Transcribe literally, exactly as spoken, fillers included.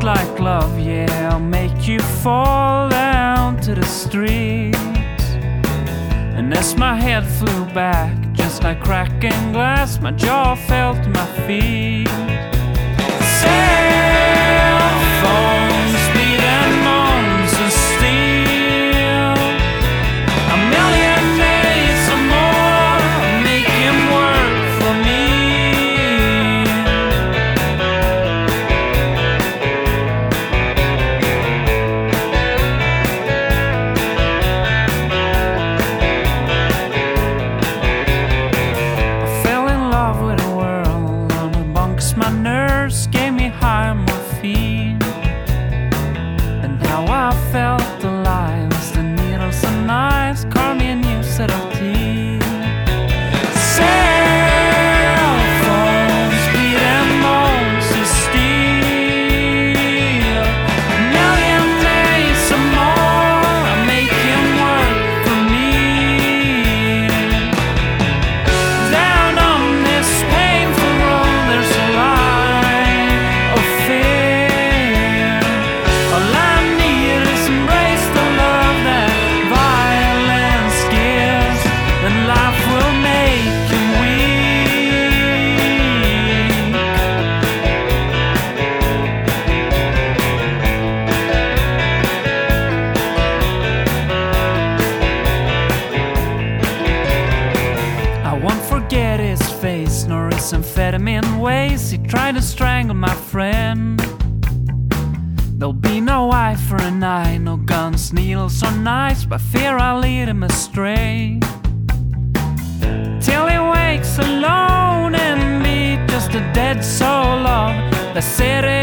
like love, yeah, I'll make you fall down to the streets. And as my head flew back, just like cracking glass, my jaw fell to my feet. Cell phones, speed and moans of steel. A million days or more, make him work for me. I fell in love with a world on the bunks. My nerves gave me high morphine, and how I felt the lines, the needles and knives carved me a new set of teeth. Cell phones, speed and moans of steel. A million days or more, I make him work for me. Down on this painful road, there's a line of fear. All I need is embrace the love that violence gives, and life will make him weak. I won't forget his face, nor his amphetamine ways. He tried to strangle my friend. There'll be no eye for an eye, no guns, needles or knives, but fear I'll lead him astray. Till he wakes alone and me, just a dead soul of the city